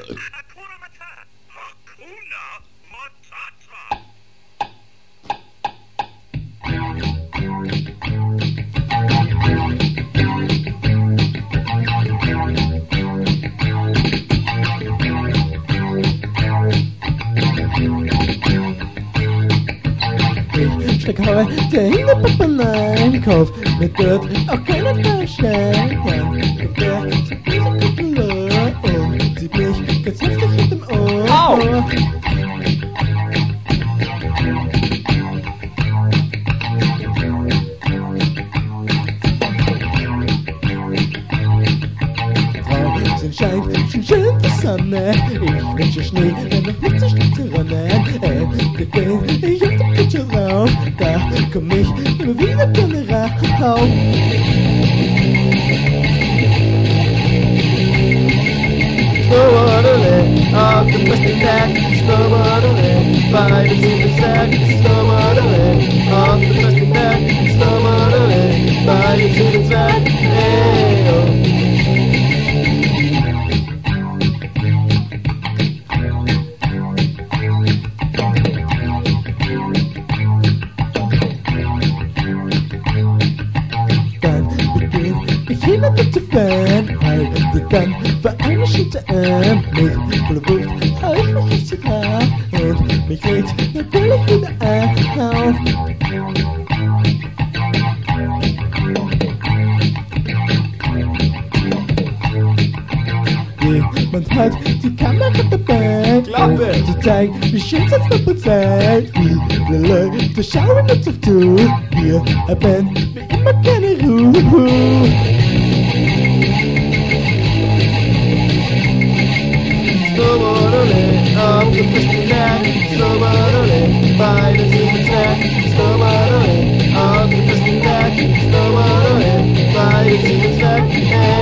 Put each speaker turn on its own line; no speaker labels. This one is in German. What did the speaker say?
Hakuna Matata. Hakuna Matata.
Ich steck heute in der Pappeneinkauf, mir wird auch keiner verschenken. Und der sieht böse Kuppelöhr und sieht mich ganz heftig mit dem Ohr.
Au!
Draußen scheint schon schön die Sonne. Ich wünsche Schnee, wenn noch nicht so schnell zu rennen. Ich auf der Kutsche rauf, da komm ich immer wieder gerne rauf.
Snowboarding, auf dem besten Tag. Snowboarding, bei dem Supersack. Snowboarding, auf dem besten Tag. Snowboarding, bei dem Supersack. Hey, oh.
Ich hin und zu Fan, halte dann für eine Schütte an. Mit voller Wucht hau ich mich nicht zu Grab und mich regt natürlich wieder auf. Jemand hat die Kamera dabei,
Klappe!
zu zeigen, wie schön es noch Zeit. Viele Leute schauen uns auf zu, wir haben wie immer keine Ruhe.
Snowboarding, auf dem besten Tag. Snowboarding, bei dem Supersack. Snowboarding, auf dem besten Tag. Snowboarding, bei dem Supersack. Hey.